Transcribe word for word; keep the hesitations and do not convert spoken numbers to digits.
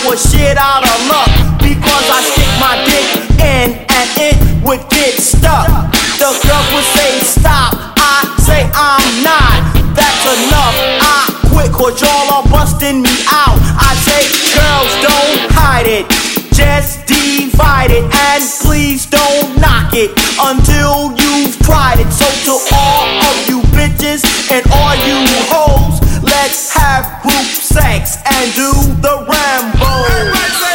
was shit out of luck because I stick my dick in and it would get stuck. The girls would say stop, I say I'm not. That's enough, I quit cause y'all are busting me out. I say girls don't hide it, just divide it, and please don't knock it until you've tried it. So to all of you bitches and all you hoes, let's have group sex and do the Rambo.